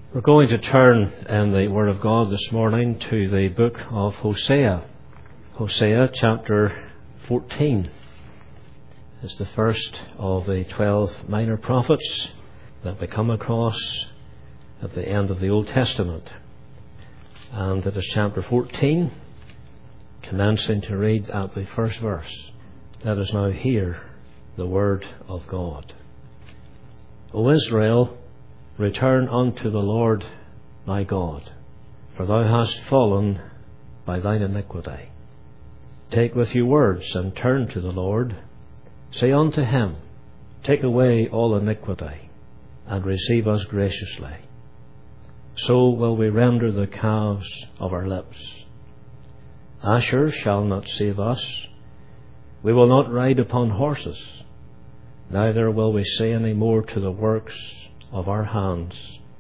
We're going to turn in the Word of God this morning to the book of Hosea. Hosea chapter 14 is the first of the 12 minor prophets that we come across at the end of the Old Testament. And it is chapter 14, commencing to read at the first verse. Let us now hear the Word of God. O Israel, return unto the Lord thy God, for thou hast fallen by thine iniquity. Take with you words, and turn to the Lord. Say unto him, take away all iniquity, and receive us graciously. So will we render the calves of our lips. Asher shall not save us. We will not ride upon horses, neither will we say any more to the works of our hands,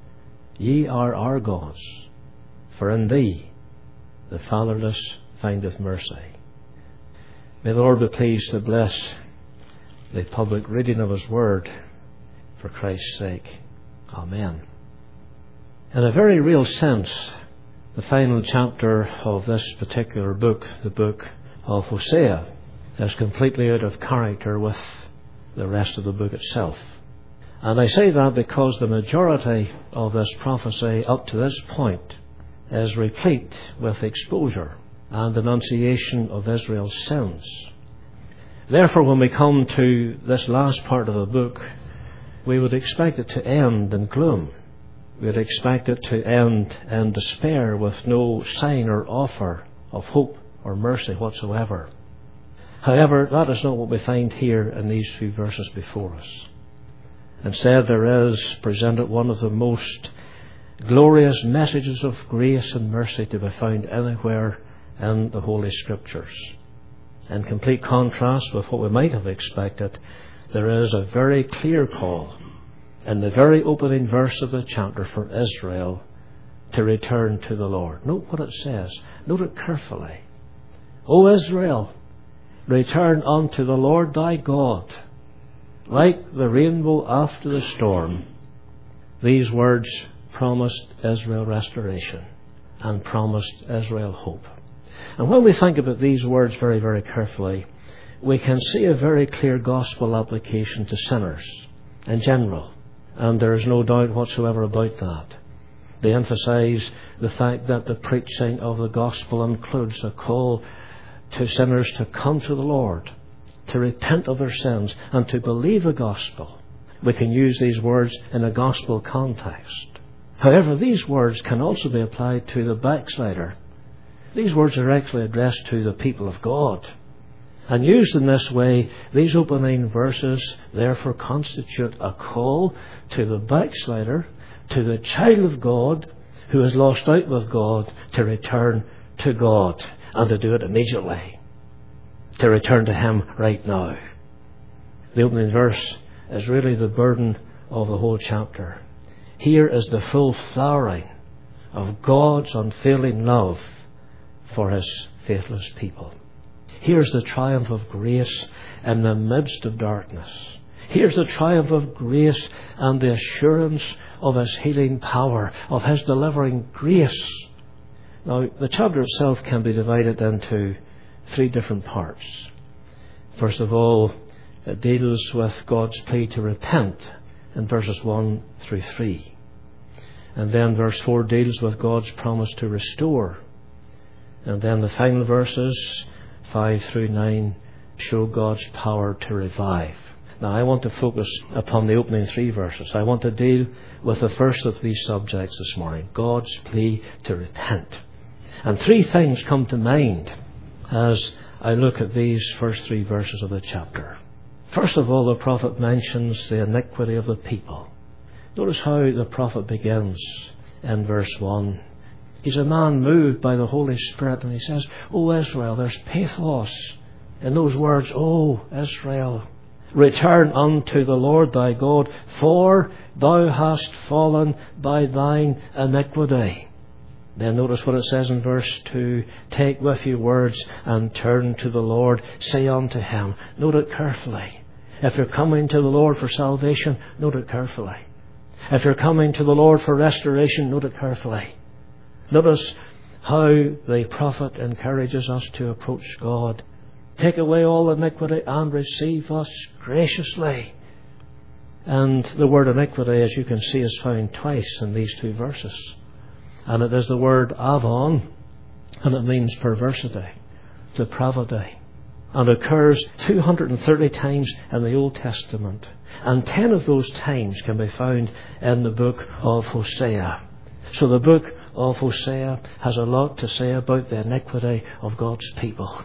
ye are our gods, for in thee the fatherless findeth mercy. May the Lord be pleased to bless the public reading of His Word for Christ's sake. Amen. In a very real sense, the final chapter of this particular book, the book of Hosea, is completely out of character with the rest of the book itself. And I say that because the majority of this prophecy up to this point is replete with exposure and denunciation of Israel's sins. Therefore, when we come to this last part of the book, we would expect it to end in gloom. We would expect it to end in despair with no sign or offer of hope or mercy whatsoever. However, that is not what we find here in these few verses before us. Instead, there is presented one of the most glorious messages of grace and mercy to be found anywhere in the Holy Scriptures. In complete contrast with what we might have expected, there is a very clear call in the very opening verse of the chapter for Israel to return to the Lord. Note what it says. Note it carefully. O Israel, return unto the Lord thy God. Like the rainbow after the storm, these words promised Israel restoration and promised Israel hope. And when we think about these words very, very carefully, we can see a very clear gospel application to sinners in general. And there is no doubt whatsoever about that. They emphasize the fact that the preaching of the gospel includes a call to sinners to come to the Lord, to repent of their sins, and to believe the gospel. We can use these words in a gospel context. However, these words can also be applied to the backslider. These words are actually addressed to the people of God. And used in this way, these opening verses therefore constitute a call to the backslider, to the child of God who has lost out with God, to return to God, and to do it immediately. To return to Him right now. The opening verse is really the burden of the whole chapter. Here is the full flowering of God's unfailing love for His faithless people. Here's the triumph of grace in the midst of darkness. Here's the triumph of grace and the assurance of His healing power, of His delivering grace. Now, the chapter itself can be divided into three different parts. First of all, it deals with God's plea to repent in verses 1 through 3. And then verse 4 deals with God's promise to restore. And then the final verses, 5 through 9, show God's power to revive. Now, I want to focus upon the opening three verses. I want to deal with the first of these subjects this morning, God's plea to repent. And three things come to mind as I look at these first three verses of the chapter. First of all, the prophet mentions the iniquity of the people. Notice how the prophet begins in verse 1. He's a man moved by the Holy Spirit, and he says, O Israel, there's pathos in those words, O Israel, return unto the Lord thy God, for thou hast fallen by thine iniquity. Then notice what it says in verse 2. Take with you words and turn to the Lord. Say unto Him. Note it carefully. If you're coming to the Lord for salvation, note it carefully. If you're coming to the Lord for restoration, note it carefully. Notice how the prophet encourages us to approach God. Take away all iniquity and receive us graciously. And the word iniquity, as you can see, is found twice in these two verses. And it is the word avon, and it means perversity, depravity. And occurs 230 times in the Old Testament. And 10 of those times can be found in the book of Hosea. So the book of Hosea has a lot to say about the iniquity of God's people.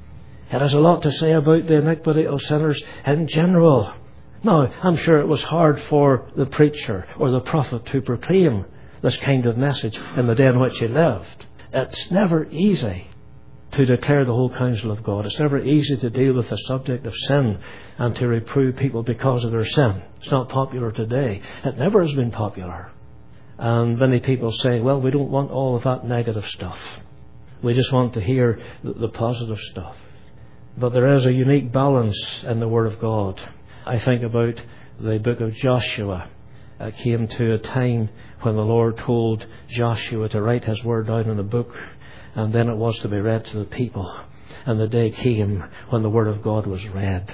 It has a lot to say about the iniquity of sinners in general. Now, I'm sure it was hard for the preacher or the prophet to proclaim this kind of message in the day in which he lived. It's never easy to declare the whole counsel of God. It's never easy to deal with the subject of sin and to reprove people because of their sin. It's not popular today. It never has been popular. And many people say, well, we don't want all of that negative stuff. We just want to hear the positive stuff. But there is a unique balance in the Word of God. I think about the book of Joshua. It came to a time when the Lord told Joshua to write his word down in a book, and then it was to be read to the people. And the day came when the Word of God was read.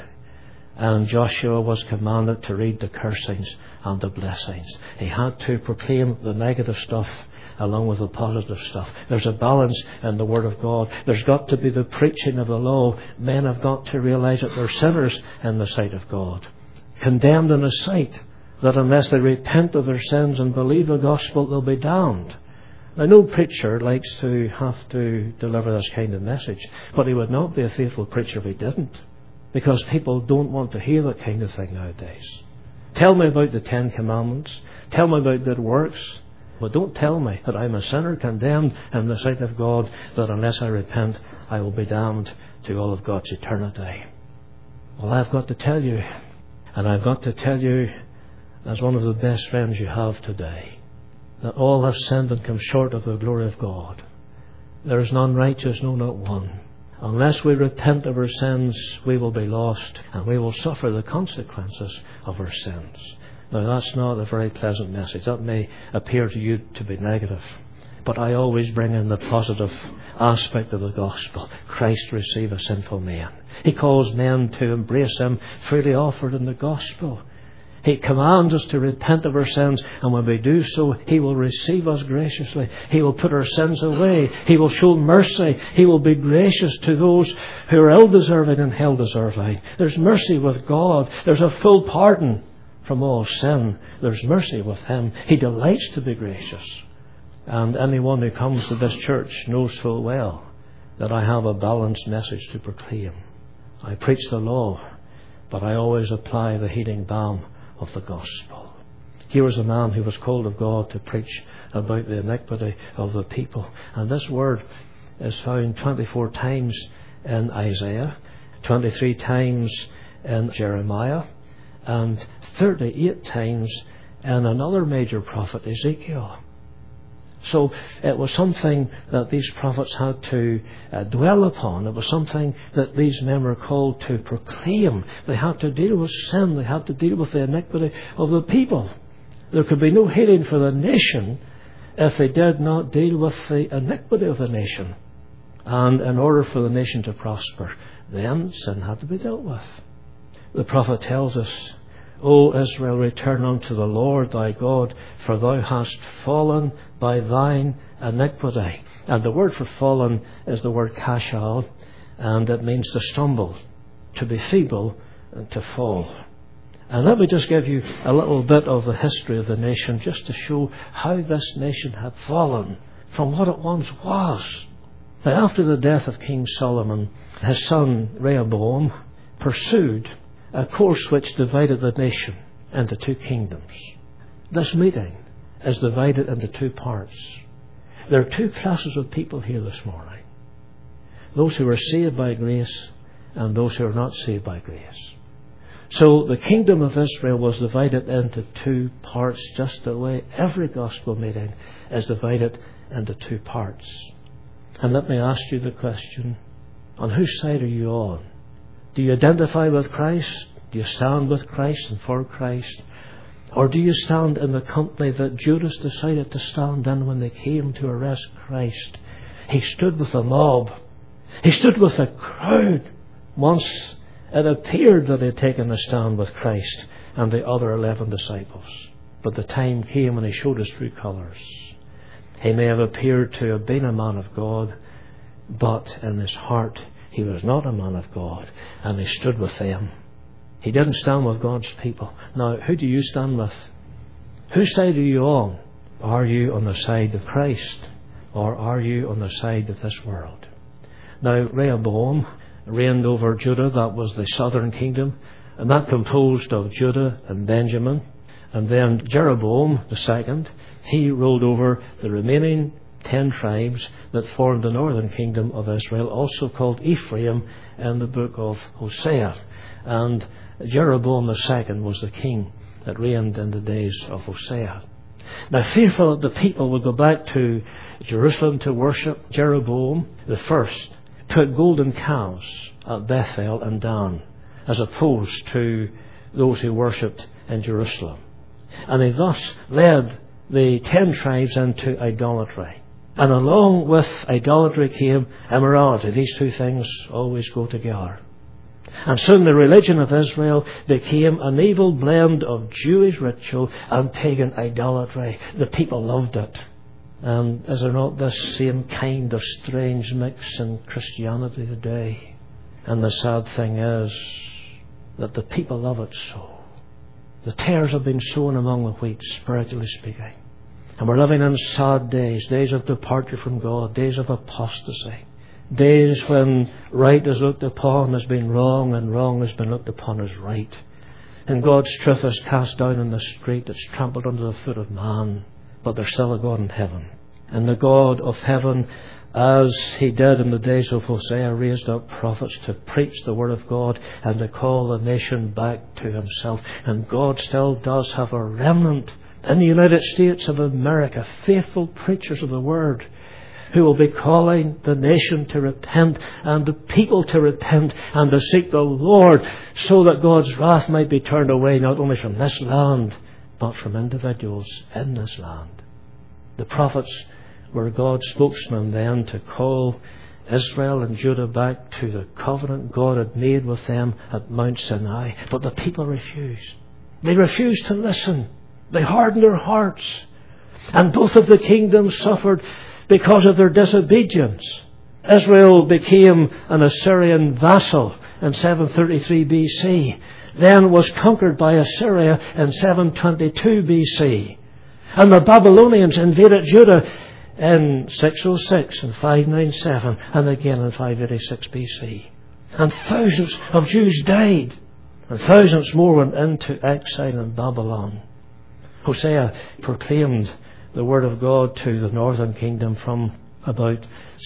And Joshua was commanded to read the cursings and the blessings. He had to proclaim the negative stuff along with the positive stuff. There's a balance in the Word of God. There's got to be the preaching of the law. Men have got to realize that they're sinners in the sight of God, condemned in His sight, that unless they repent of their sins and believe the gospel, they'll be damned. Now, no preacher likes to have to deliver this kind of message, but he would not be a faithful preacher if he didn't, because people don't want to hear that kind of thing nowadays. Tell me about the 10 Commandments. Tell me about good works. But don't tell me that I'm a sinner condemned in the sight of God, that unless I repent, I will be damned to all of God's eternity. Well, I've got to tell you, and I've got to tell you as one of the best friends you have today, that all have sinned and come short of the glory of God. There is none righteous, no, not one. Unless we repent of our sins, we will be lost, and we will suffer the consequences of our sins. Now, that's not a very pleasant message. That may appear to you to be negative. But I always bring in the positive aspect of the gospel. Christ receive a sinful man. He calls men to embrace Him freely offered in the gospel. He commands us to repent of our sins, and when we do so, He will receive us graciously. He will put our sins away. He will show mercy. He will be gracious to those who are ill-deserving and hell-deserving. There's mercy with God. There's a full pardon from all sin. There's mercy with Him. He delights to be gracious. And anyone who comes to this church knows full well that I have a balanced message to proclaim. I preach the law, but I always apply the healing balm of the gospel. Here was a man who was called of God to preach about the iniquity of the people. And this word is found 24 times in Isaiah, 23 times in Jeremiah, and 38 times in another major prophet, Ezekiel. So it was something that these prophets had to dwell upon. It was something that these men were called to proclaim. They had to deal with sin. They had to deal with the iniquity of the people. There could be no healing for the nation if they did not deal with the iniquity of the nation. And in order for the nation to prosper, then sin had to be dealt with. The prophet tells us, O Israel, return unto the Lord thy God, for thou hast fallen by thine iniquity. And the word for fallen is the word kashal, and it means to stumble, to be feeble, and to fall. And let me just give you a little bit of the history of the nation, just to show how this nation had fallen from what it once was. Now, after the death of King Solomon, his son Rehoboam pursued a course which divided the nation into two kingdoms. This meeting is divided into two parts. There are two classes of people here this morning. Those who are saved by grace and those who are not saved by grace. So the kingdom of Israel was divided into two parts, just the way every gospel meeting is divided into two parts. And let me ask you the question, on whose side are you on? Do you identify with Christ? Do you stand with Christ and for Christ? Or do you stand in the company that Judas decided to stand in when they came to arrest Christ? He stood with the mob. He stood with the crowd. Once it appeared that he had taken a stand with Christ and the other 11 disciples. But the time came when he showed his true colours. He may have appeared to have been a man of God, but in his heart he was not a man of God, and he stood with them. He didn't stand with God's people. Now, who do you stand with? Whose side are you on? Are you on the side of Christ, or are you on the side of this world? Now, Rehoboam reigned over Judah. That was the southern kingdom, and that composed of Judah and Benjamin. And then Jeroboam the second, he ruled over the remaining 10 tribes that formed the northern kingdom of Israel, also called Ephraim in the book of Hosea. And Jeroboam the second was the king that reigned in the days of Hosea. Now, fearful that the people would go back to Jerusalem to worship, Jeroboam the first put golden calves at Bethel and Dan, as opposed to those who worshipped in Jerusalem. And he thus led the 10 tribes into idolatry. And along with idolatry came immorality. These two things always go together. And soon the religion of Israel became an evil blend of Jewish ritual and pagan idolatry. The people loved it. And is there not this same kind of strange mix in Christianity today? And the sad thing is that the people love it so. The tares have been sown among the wheat, spiritually speaking. And we're living in sad days, days of departure from God, days of apostasy, days when right is looked upon as being wrong and wrong has been looked upon as right. And God's truth is cast down in the street, it's trampled under the foot of man, but there's still a God in heaven. And the God of heaven, as he did in the days of Hosea, raised up prophets to preach the word of God and to call the nation back to himself. And God still does have a remnant in the United States of America, faithful preachers of the word, who will be calling the nation to repent and the people to repent and to seek the Lord, so that God's wrath might be turned away not only from this land but from individuals in this land. The prophets were God's spokesman then to call Israel and Judah back to the covenant God had made with them at Mount Sinai. But the people refused. They refused to listen. They hardened their hearts. And both of the kingdoms suffered because of their disobedience. Israel became an Assyrian vassal in 733 BC. Then was conquered by Assyria in 722 BC. And the Babylonians invaded Judah in 606 and 597 and again in 586 BC. And thousands of Jews died. And thousands more went into exile in Babylon. Hosea proclaimed the word of God to the northern kingdom from about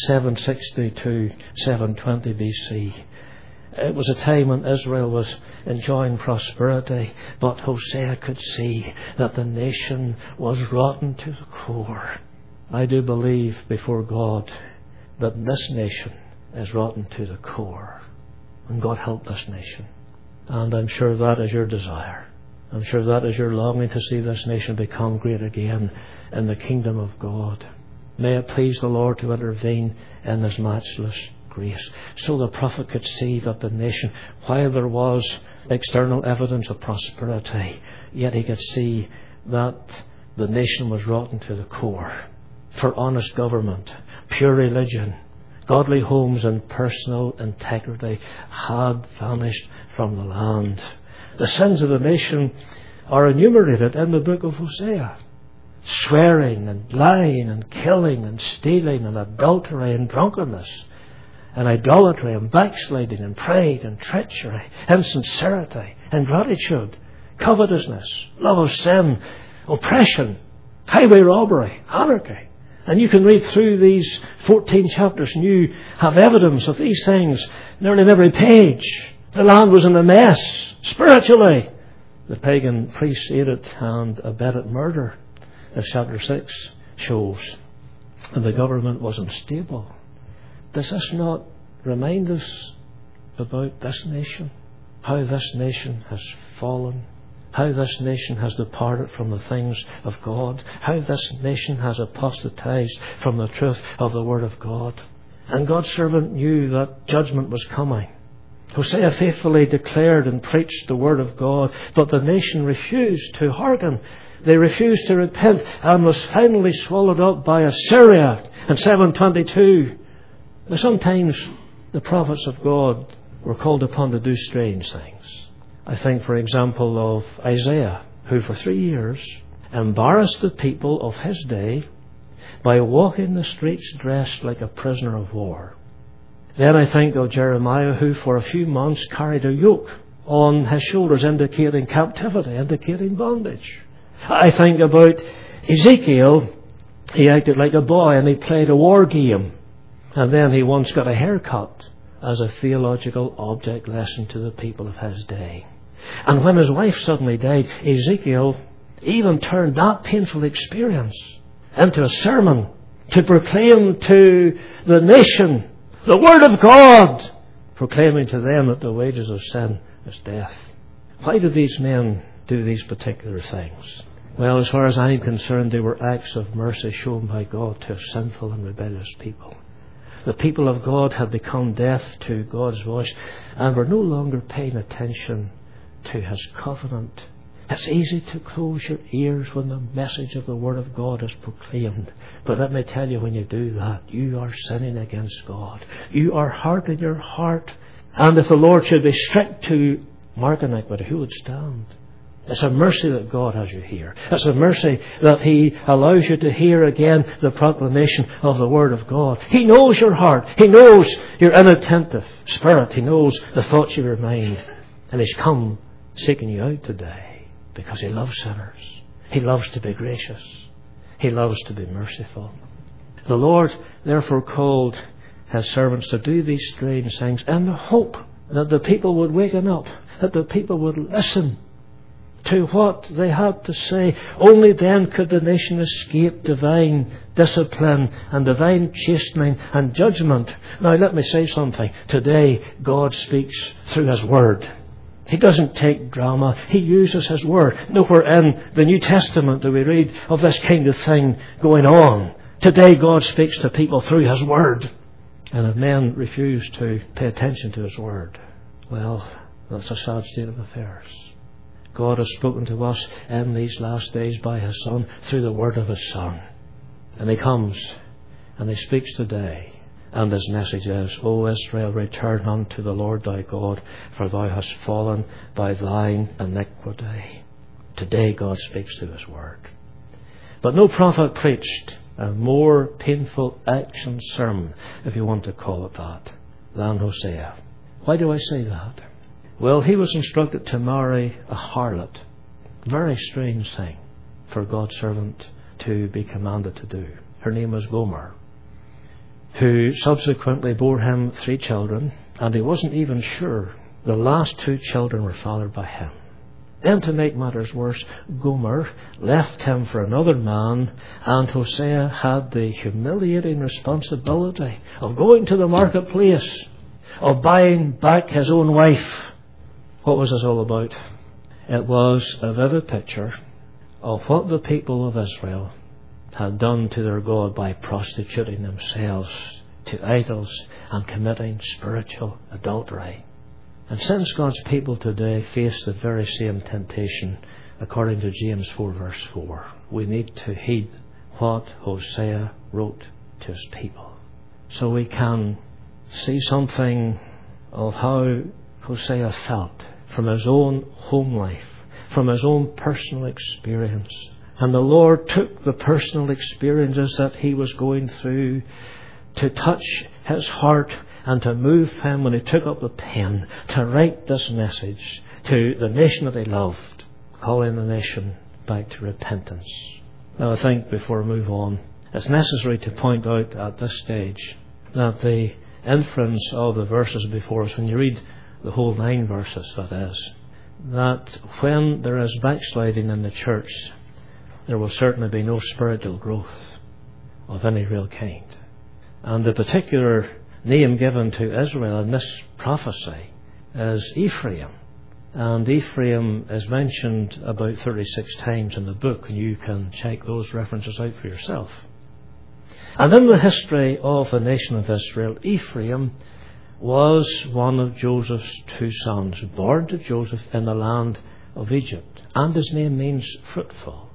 760 to 720 BC. It was a time when Israel was enjoying prosperity, but Hosea could see that the nation was rotten to the core. I do believe before God that this nation is rotten to the core. And God help this nation. And I'm sure that is your desire. I'm sure that is your longing to see this nation become great again in the kingdom of God. May it please the Lord to intervene in His matchless grace. So the prophet could see that the nation, while there was external evidence of prosperity, yet he could see that the nation was rotten to the core. For honest government, pure religion, godly homes and personal integrity had vanished from the land. The sins of the nation are enumerated in the book of Hosea. Swearing and lying and killing and stealing and adultery and drunkenness and idolatry and backsliding and pride and treachery, insincerity, ingratitude, covetousness, love of sin, oppression, highway robbery, anarchy. And you can read through these 14 chapters and you have evidence of these things nearly on every page. The land was in a mess spiritually. The pagan priests aided and abetted murder, as chapter 6 shows. And the government was unstable. Does this not remind us about this nation? How this nation has fallen how this nation has departed from the things of God, how this nation has apostatized from the truth of the Word of God. And God's servant knew that judgment was coming. Hosea faithfully declared and preached the Word of God, but the nation refused to hearken. They refused to repent and was finally swallowed up by Assyria in 722. But sometimes the prophets of God were called upon to do strange things. I think, for example, of Isaiah, who for 3 years embarrassed the people of his day by walking the streets dressed like a prisoner of war. Then I think of Jeremiah, who for a few months carried a yoke on his shoulders, indicating captivity, indicating bondage. I think about Ezekiel. He acted like a boy and he played a war game. And then he once got a haircut as a theological object lesson to the people of his day. And when his wife suddenly died, Ezekiel even turned that painful experience into a sermon to proclaim to the nation the Word of God, proclaiming to them that the wages of sin is death. Why do these men do these particular things? Well, as far as I'm concerned, they were acts of mercy shown by God to a sinful and rebellious people. The people of God had become deaf to God's voice and were no longer paying attention to His covenant. It's easy to close your ears when the message of the Word of God is proclaimed. But let me tell you, when you do that, you are sinning against God. You are hardening your heart. And if the Lord should be strict to mark iniquity, who would stand? It's a mercy that God has you here. It's a mercy that He allows you to hear again the proclamation of the Word of God. He knows your heart. He knows your inattentive spirit. He knows the thoughts of your mind. And He's come seeking you out today because He loves sinners. He loves to be gracious. He loves to be merciful. The Lord therefore called His servants to do these strange things in the hope that the people would waken up, that the people would listen to what they had to say. Only then could the nation escape divine discipline and divine chastening and judgment. Now let me say something. Today God speaks through His Word. He doesn't take drama. He uses His Word. Nowhere in the New Testament do we read of this kind of thing going on. Today God speaks to people through His Word. And if men refuse to pay attention to His Word, well, that's a sad state of affairs. God has spoken to us in these last days by His Son through the word of His Son. And He comes and He speaks today. And His message is, O Israel, return unto the Lord thy God, for thou hast fallen by thine iniquity. Today God speaks through His word. But no prophet preached a more painful action sermon, if you want to call it that, than Hosea. Why do I say that? Well, he was instructed to marry a harlot. Very strange thing for God's servant to be commanded to do. Her name was Gomer, who subsequently bore him 3 children, and he wasn't even sure the last 2 children were fathered by him. Then, to make matters worse, Gomer left him for another man, and Hosea had the humiliating responsibility of going to the marketplace, of buying back his own wife. What was this all about? It was a vivid picture of what the people of Israel had done to their God by prostituting themselves to idols and committing spiritual adultery. And since God's people today face the very same temptation, according to James 4 verse 4, we need to heed what Hosea wrote to his people. So we can see something of how Hosea felt from his own home life, from his own personal experience. And the Lord took the personal experiences that he was going through to touch his heart and to move him when he took up the pen to write this message to the nation that he loved, calling the nation back to repentance. Now I think before we move on, it's necessary to point out at this stage that the inference of the verses before us, when you read the whole 9 verses that is, that when there is backsliding in the church, there will certainly be no spiritual growth of any real kind. And the particular name given to Israel in this prophecy is Ephraim. And Ephraim is mentioned about 36 times in the book, and you can check those references out for yourself. And in the history of the nation of Israel, Ephraim was one of Joseph's two sons, born to Joseph in the land of Egypt, and his name means fruitful.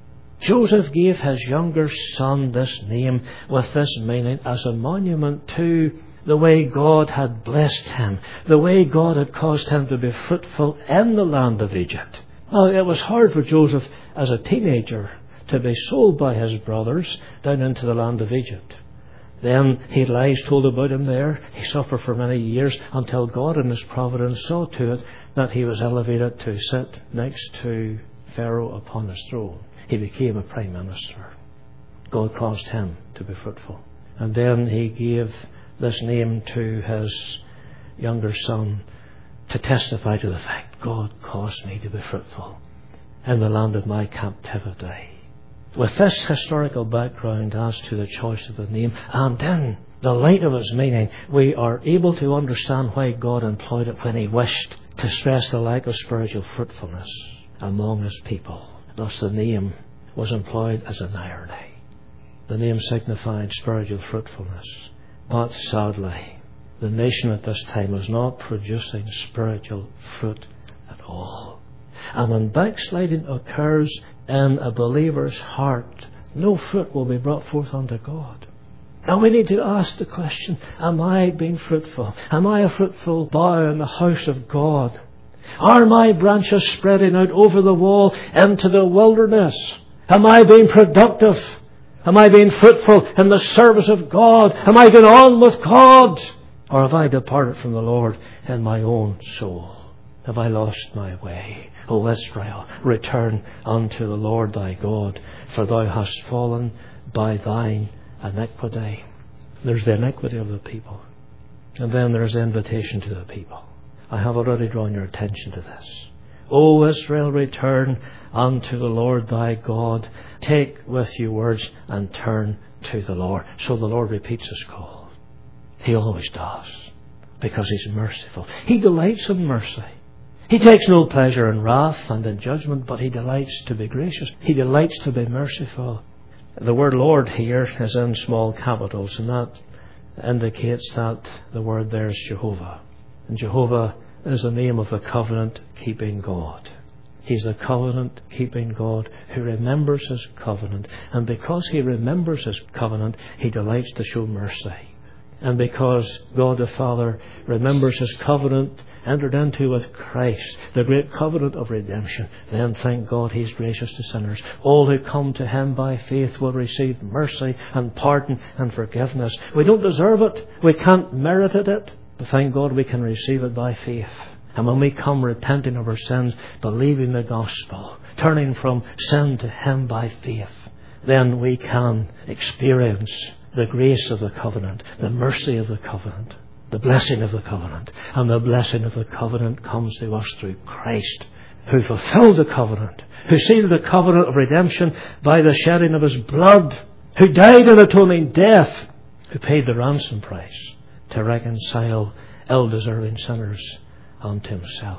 Joseph gave his younger son this name with this meaning as a monument to the way God had blessed him, the way God had caused him to be fruitful in the land of Egypt. Now, it was hard for Joseph as a teenager to be sold by his brothers down into the land of Egypt. Then he had lies told about him there. He suffered for many years until God in his providence saw to it that he was elevated to sit next to Pharaoh upon his throne. He became a prime minister. God caused him to be fruitful. And then he gave this name to his younger son to testify to the fact God caused me to be fruitful in the land of my captivity. With this historical background as to the choice of the name, and in the light of its meaning, we are able to understand why God employed it when he wished to stress the lack of spiritual fruitfulness among his people. Thus the name was employed as an irony. The name signified spiritual fruitfulness. But sadly, the nation at this time was not producing spiritual fruit at all. And when backsliding occurs in a believer's heart, no fruit will be brought forth unto God. And we need to ask the question, am I being fruitful? Am I a fruitful bough in the house of God? Are my branches spreading out over the wall into the wilderness? Am I being productive? Am I being fruitful in the service of God? Am I going on with God? Or have I departed from the Lord in my own soul? Have I lost my way? O Israel, return unto the Lord thy God, for thou hast fallen by thine iniquity. There's the iniquity of the people. And then there's the invitation to the people. I have already drawn your attention to this. O Israel, return unto the Lord thy God. Take with you words and turn to the Lord. So the Lord repeats his call. He always does. Because he's merciful. He delights in mercy. He takes no pleasure in wrath and in judgment, but he delights to be gracious. He delights to be merciful. The word Lord here is in small capitals, and that indicates that the word there is Jehovah. And Jehovah is the name of the covenant-keeping God. He's the covenant-keeping God who remembers his covenant. And because he remembers his covenant, he delights to show mercy. And because God the Father remembers his covenant entered into with Christ, the great covenant of redemption, then thank God he's gracious to sinners. All who come to him by faith will receive mercy and pardon and forgiveness. We don't deserve it. We can't merit it. But thank God we can receive it by faith. And when we come repenting of our sins, believing the gospel, turning from sin to him by faith, then we can experience the grace of the covenant, the mercy of the covenant, the blessing of the covenant. And the blessing of the covenant comes to us through Christ, who fulfilled the covenant, who sealed the covenant of redemption by the shedding of his blood, who died an atoning death, who paid the ransom price to reconcile ill-deserving sinners unto himself.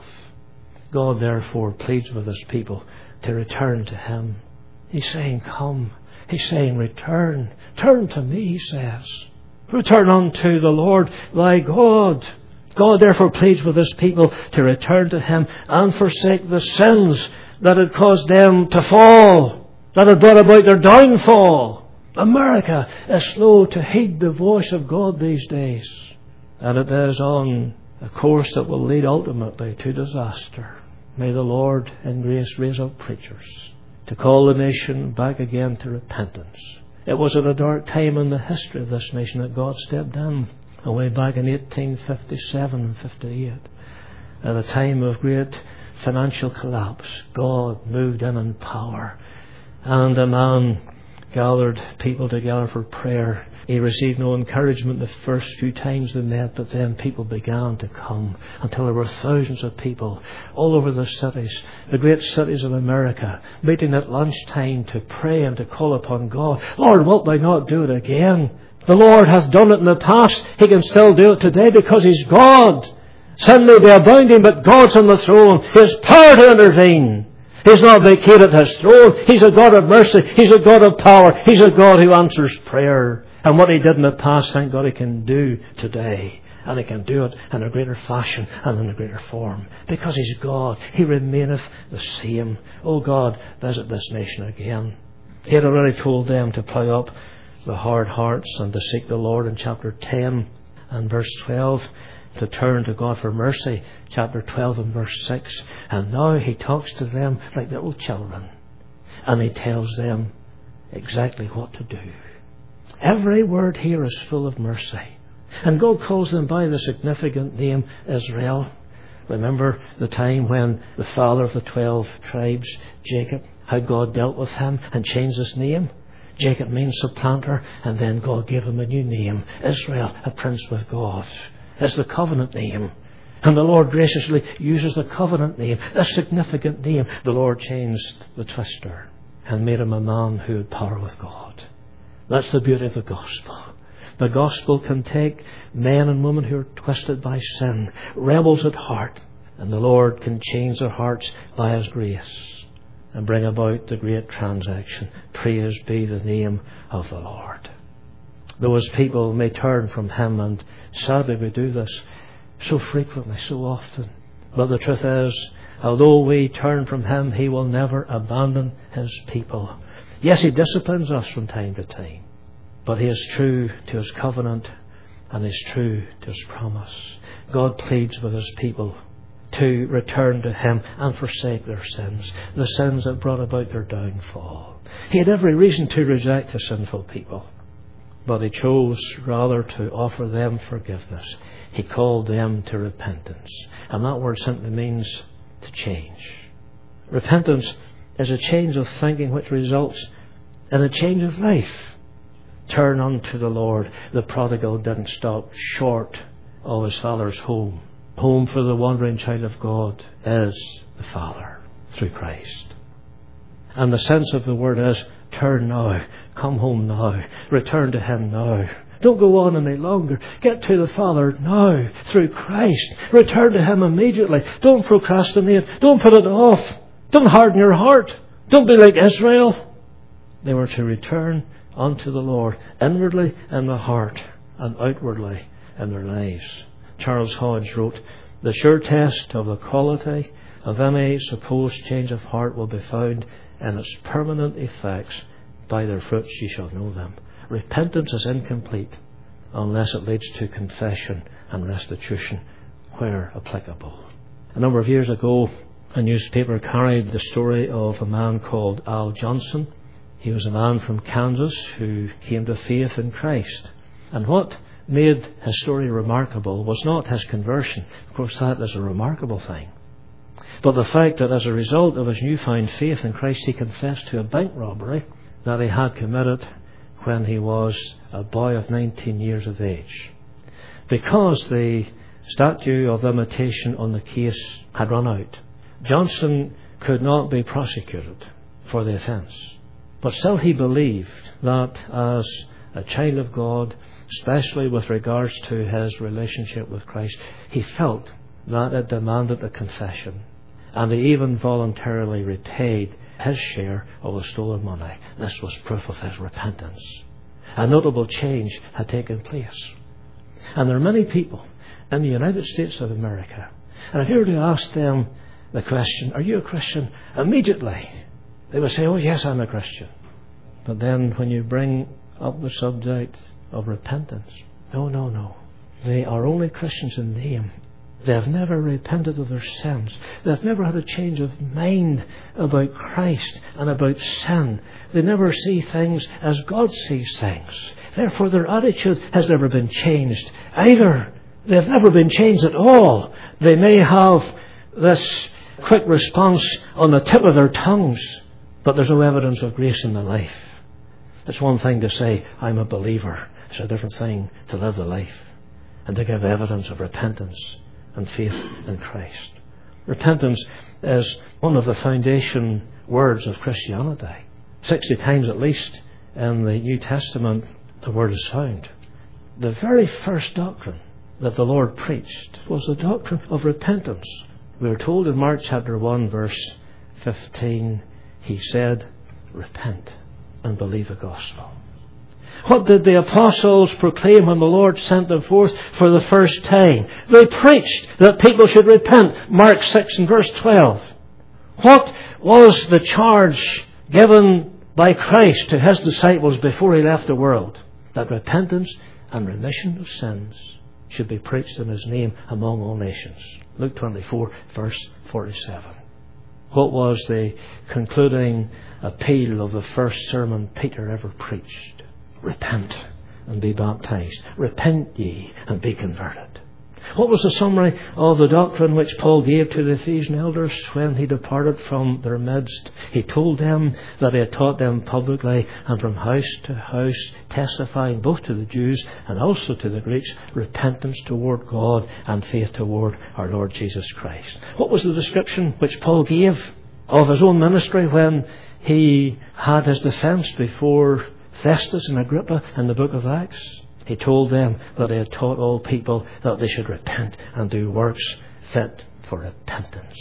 God therefore pleads with his people to return to him. He's saying, come. He's saying, return. Turn to me, he says. Return unto the Lord thy God. God therefore pleads with his people to return to him and forsake the sins that had caused them to fall, that had brought about their downfall. America is slow to heed the voice of God these days. And it is on a course that will lead ultimately to disaster. May the Lord in grace raise up preachers to call the nation back again to repentance. It was at a dark time in the history of this nation that God stepped in, way back in 1857 and 58. At a time of great financial collapse, God moved in power. And a man gathered people together for prayer. He received no encouragement the first few times they met, but then people began to come until there were thousands of people all over the cities, the great cities of America, meeting at lunchtime to pray and to call upon God. Lord, wilt thou not do it again? The Lord hath done it in the past. He can still do it today because he's God. Sin may be abounding, but God's on the throne. His power to intervene. He's not vacated His throne. He's a God of mercy. He's a God of power. He's a God who answers prayer. And what He did in the past, thank God He can do today. And He can do it in a greater fashion and in a greater form. Because He's God. He remaineth the same. Oh God, visit this nation again. He had already told them to plough up the hard hearts and to seek the Lord in chapter 10 and verse 12. To turn to God for mercy, chapter 12 and verse 6. And now He talks to them like little children. And He tells them exactly what to do. Every word here is full of mercy. And God calls them by the significant name Israel. Remember the time when the father of the 12 tribes, Jacob, how God dealt with him and changed his name? Jacob means supplanter, and then God gave him a new name, Israel, a prince with God. It's the covenant name. And the Lord graciously uses the covenant name, a significant name. The Lord changed the twister and made him a man who had power with God. That's the beauty of the gospel. The gospel can take men and women who are twisted by sin, rebels at heart, and the Lord can change their hearts by His grace and bring about the great transaction. Praise be the name of the Lord. Though His people may turn from Him, and sadly we do this so frequently, so often. But the truth is, although we turn from Him, He will never abandon His people. Yes, He disciplines us from time to time, but He is true to His covenant and He is true to His promise. God pleads with His people to return to Him and forsake their sins, the sins that brought about their downfall. He had every reason to reject the sinful people, but He chose rather to offer them forgiveness. He called them to repentance. And that word simply means to change. Repentance is a change of thinking which results in a change of life. Turn unto the Lord. The prodigal didn't stop short of his father's home. Home for the wandering child of God is the Father through Christ. And the sense of the word is, turn now, come home now, return to Him now. Don't go on any longer. Get to the Father now through Christ. Return to Him immediately. Don't procrastinate. Don't put it off. Don't harden your heart. Don't be like Israel. They were to return unto the Lord inwardly in the heart and outwardly in their lives. Charles Hodge wrote, the sure test of the quality of any supposed change of heart will be found in its permanent effects. By their fruits ye shall know them. Repentance is incomplete unless it leads to confession and restitution where applicable. A number of years ago, a newspaper carried the story of a man called Al Johnson. He was a man from Kansas who came to faith in Christ. And what made his story remarkable was not his conversion. Of course, that is a remarkable thing. But the fact that as a result of his newfound faith in Christ, he confessed to a bank robbery that he had committed when he was a boy of 19 years of age. Because the statute of limitation on the case had run out, Johnson could not be prosecuted for the offence. But still he believed that as a child of God, especially with regards to his relationship with Christ, he felt that it demanded a confession. And he even voluntarily repaid his share of the stolen money. This was proof of his repentance. A notable change had taken place. And there are many people in the United States of America, and if you were to ask them the question, are you a Christian? Immediately they would say, oh yes, I'm a Christian. But then when you bring up the subject of repentance, no. They are only Christians in name. They have never repented of their sins. They have never had a change of mind about Christ and about sin. They never see things as God sees things. Therefore, their attitude has never been changed. Either they have never been changed at all. They may have this quick response on the tip of their tongues, but there's no evidence of grace in their life. It's one thing to say, I'm a believer. It's a different thing to live the life and to give evidence of repentance and faith in Christ. Repentance is one of the foundation words of Christianity. 60 times at least in the New Testament the word is found. The very first doctrine that the Lord preached was the doctrine of repentance. We are told in Mark chapter 1 verse 15, He said, repent and believe the gospel. What did the apostles proclaim when the Lord sent them forth for the first time? They preached that people should repent. Mark 6 and verse 12. What was the charge given by Christ to His disciples before He left the world? That repentance and remission of sins should be preached in His name among all nations. Luke 24 verse 47. What was the concluding appeal of the first sermon Peter ever preached? Repent and be baptized. Repent ye and be converted. What was the summary of the doctrine which Paul gave to the Ephesian elders when he departed from their midst? He told them that he had taught them publicly and from house to house, testifying both to the Jews and also to the Greeks, repentance toward God and faith toward our Lord Jesus Christ. What was the description which Paul gave of his own ministry when he had his defence before Festus and Agrippa in the book of Acts? He told them that he had taught all people that they should repent and do works fit for repentance.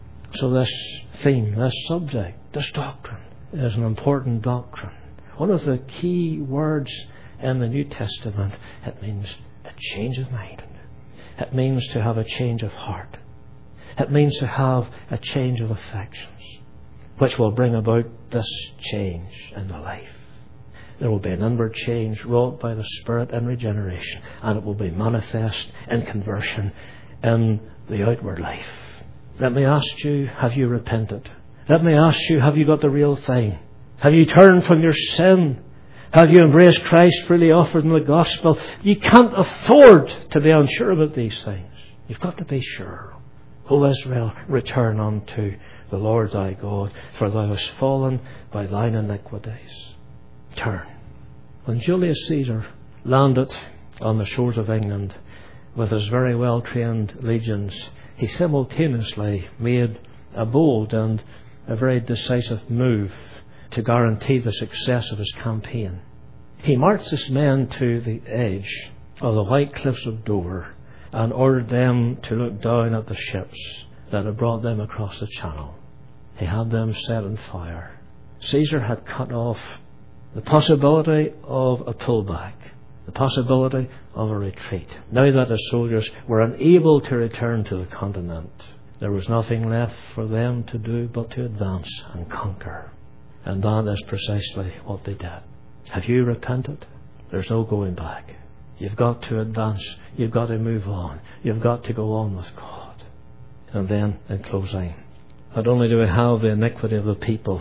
So this theme, this subject, this doctrine is an important doctrine. One of the key words in the New Testament, it means a change of mind. It means to have a change of heart. It means to have a change of affections, which will bring about this change in the life. There will be an inward change wrought by the Spirit in regeneration, and it will be manifest in conversion in the outward life. Let me ask you, have you repented? Let me ask you, have you got the real thing? Have you turned from your sin? Have you embraced Christ freely offered in the gospel? You can't afford to be unsure about these things. You've got to be sure. O Israel, return unto the Lord thy God, for thou hast fallen by thine iniquities. Turn. When Julius Caesar landed on the shores of England with his very well trained legions, he simultaneously made a bold and a very decisive move to guarantee the success of his campaign. He marched his men to the edge of the white cliffs of Dover and ordered them to look down at the ships that had brought them across the channel. He had them set on fire. Caesar had cut off the possibility of a pullback, the possibility of a retreat. Now that the soldiers were unable to return to the continent, there was nothing left for them to do but to advance and conquer. And that is precisely what they did. Have you repented? There's no going back. You've got to advance. You've got to move on. You've got to go on with God. And then, in closing, not only do we have the iniquity of the people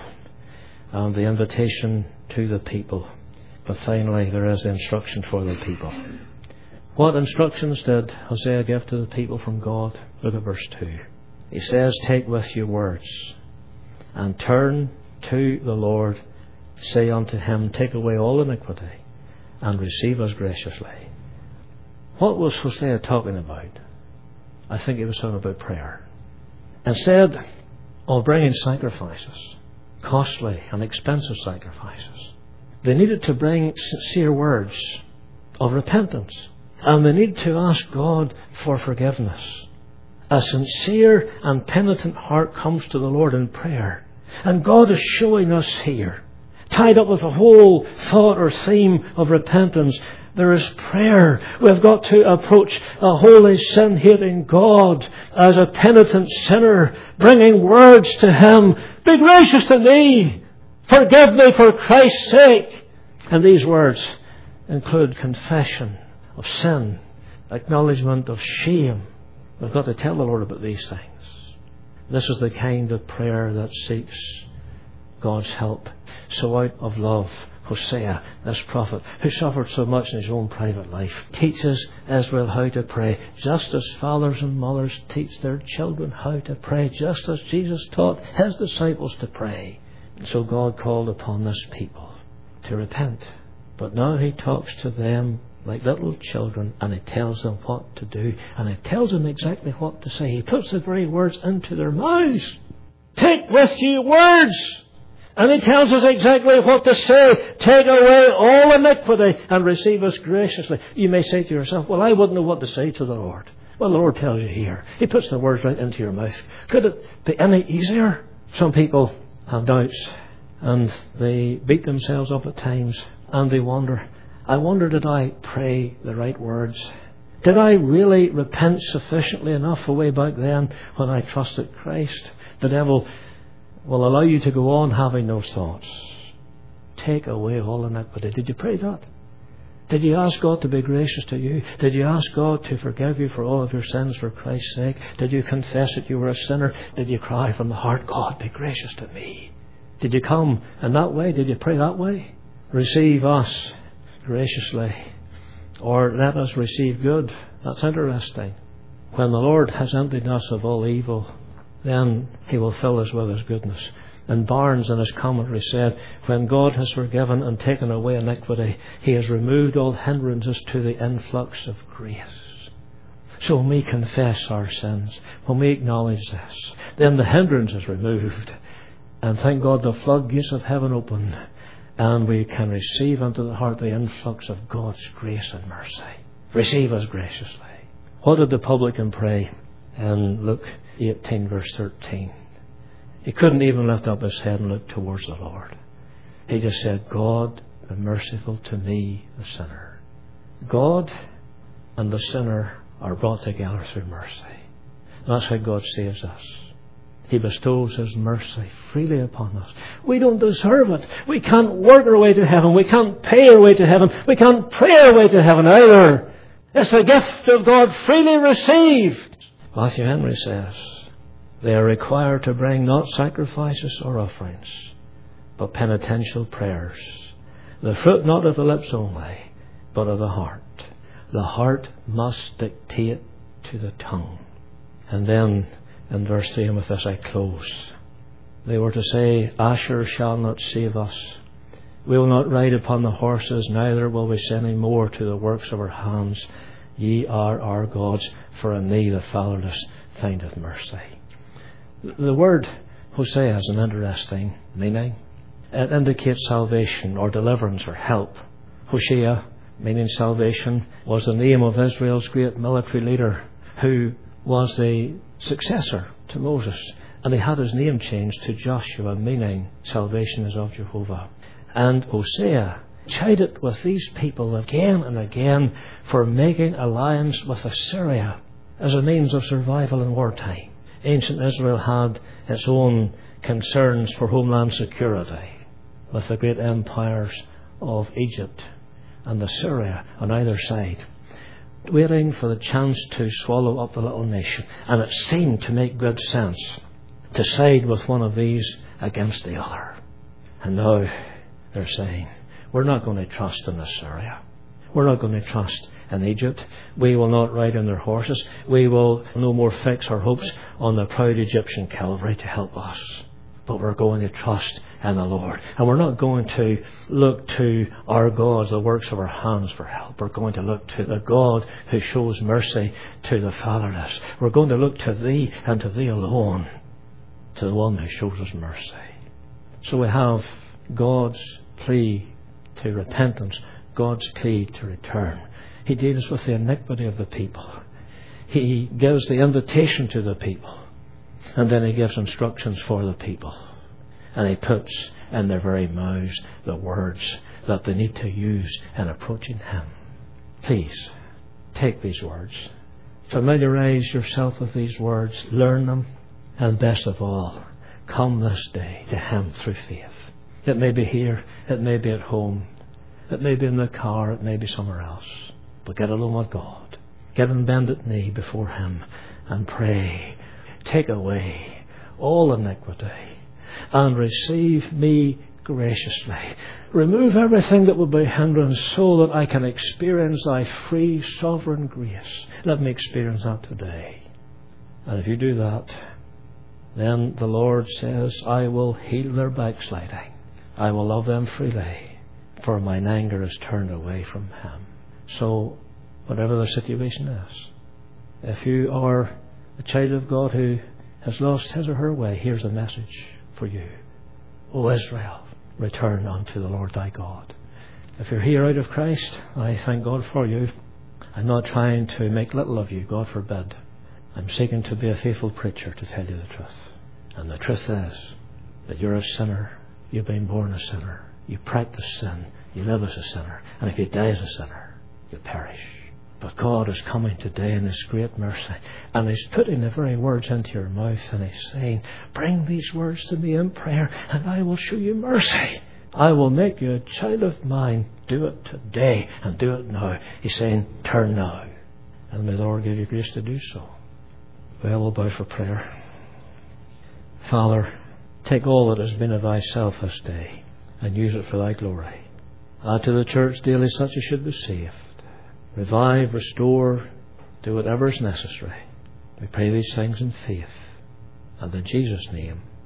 and the invitation to the people, but finally there is the instruction for the people. What instructions did Hosea give to the people from God? Look at verse 2. He says, take with you words and turn to the Lord. Say unto Him, take away all iniquity and receive us graciously. What was Hosea talking about? I think he was talking about prayer. Instead of bringing sacrifices, costly and expensive sacrifices, they needed to bring sincere words of repentance, and they needed to ask God for forgiveness. A sincere and penitent heart comes to the Lord in prayer, and God is showing us here, tied up with the whole thought or theme of repentance, there is prayer. We've got to approach a holy, sin-hating God as a penitent sinner, bringing words to Him. Be gracious to me. Forgive me for Christ's sake. And these words include confession of sin, acknowledgement of shame. We've got to tell the Lord about these things. This is the kind of prayer that seeks God's help. So out of love, Hosea, this prophet, who suffered so much in his own private life, teaches Israel how to pray, just as fathers and mothers teach their children how to pray, just as Jesus taught His disciples to pray. And so God called upon this people to repent. But now He talks to them like little children, and He tells them what to do, and He tells them exactly what to say. He puts the very words into their mouths. Take with you words And He tells us exactly what to say. Take away all iniquity and receive us graciously. You may say to yourself, well, I wouldn't know what to say to the Lord. Well, the Lord tells you here. He puts the words right into your mouth. Could it be any easier? Some people have doubts and they beat themselves up at times and they wonder, I wonder, did I pray the right words? Did I really repent sufficiently enough way back then when I trusted Christ? The devil will allow you to go on having those thoughts. Take away all iniquity. Did you pray that? Did you ask God to be gracious to you? Did you ask God to forgive you for all of your sins for Christ's sake? Did you confess that you were a sinner? Did you cry from the heart, God, be gracious to me? Did you come in that way? Did you pray that way? Receive us graciously, or let us receive good. That's interesting. When the Lord has emptied us of all evil, then He will fill us with His goodness. And Barnes in his commentary said, when God has forgiven and taken away iniquity, He has removed all hindrances to the influx of grace. So when we confess our sins, when we acknowledge this, then the hindrance is removed. And thank God the floodgates of heaven open, and we can receive into the heart the influx of God's grace and mercy. Receive us graciously. What did the publican pray in Luke 18 verse 13? He couldn't even lift up his head and look towards the Lord. He just said, God, be merciful to me, the sinner. God and the sinner are brought together through mercy. That's how God saves us. He bestows His mercy freely upon us. We don't deserve it. We can't work our way to heaven. We can't pay our way to heaven. We can't pray our way to heaven either. It's a gift of God freely received. Matthew Henry says, they are required to bring not sacrifices or offerings, but penitential prayers. The fruit not of the lips only, but of the heart. The heart must dictate to the tongue. And then in verse 3, and with this I close, they were to say, Asher shall not save us. We will not ride upon the horses, neither will we send any more to the works of our hands. Ye are our gods, for in thee the fatherless findeth mercy. The word Hosea has an interesting meaning. It indicates salvation or deliverance or help. Hosea, meaning salvation, was the name of Israel's great military leader who was the successor to Moses. And he had his name changed to Joshua, meaning salvation is of Jehovah. And Hosea chided with these people again and again for making alliance with Assyria as a means of survival in wartime. Ancient Israel had its own concerns for homeland security with the great empires of Egypt and Assyria on either side, waiting for the chance to swallow up the little nation. And it seemed to make good sense to side with one of these against the other. And now they're saying, we're not going to trust in Assyria. We're not going to trust in Egypt. We will not ride on their horses. We will no more fix our hopes on the proud Egyptian cavalry to help us. But we're going to trust in the Lord. And we're not going to look to our gods, the works of our hands, for help. We're going to look to the God who shows mercy to the fatherless. We're going to look to Thee and to Thee alone, to the one who shows us mercy. So we have God's plea to repentance, God's plea to return. He deals with the iniquity of the people. He gives the invitation to the people. And then He gives instructions for the people. And He puts in their very mouths the words that they need to use in approaching Him. Please, take these words. Familiarize yourself with these words. Learn them. And best of all, come this day to Him through faith. It may be here. It may be at home. It may be in the car. It may be somewhere else. But get alone with God. Get on bended knee before Him and pray. Take away all iniquity and receive me graciously. Remove everything that will be hindrance so that I can experience Thy free sovereign grace. Let me experience that today. And if you do that, then the Lord says, I will heal their backsliding. I will love them freely, for mine anger is turned away from Him. So, whatever the situation is, if you are a child of God who has lost his or her way, here's a message for you. O Israel, return unto the Lord thy God. If you're here out of Christ, I thank God for you. I'm not trying to make little of you, God forbid. I'm seeking to be a faithful preacher to tell you the truth. And the truth is that you're a sinner. You've been born a sinner. You practice sin. You live as a sinner. And if you die as a sinner, you perish. But God is coming today in His great mercy, and He's putting the very words into your mouth, and He's saying, bring these words to me in prayer, and I will show you mercy. I will make you a child of mine. Do it today, and do it now. He's saying, turn now. And may the Lord give you grace to do so. Well, we'll bow for prayer. Father, take all that has been of thyself this day, and use it for thy glory. Add to the church daily such as should be saved. Revive, restore, do whatever is necessary. We pray these things in faith, and in Jesus' name.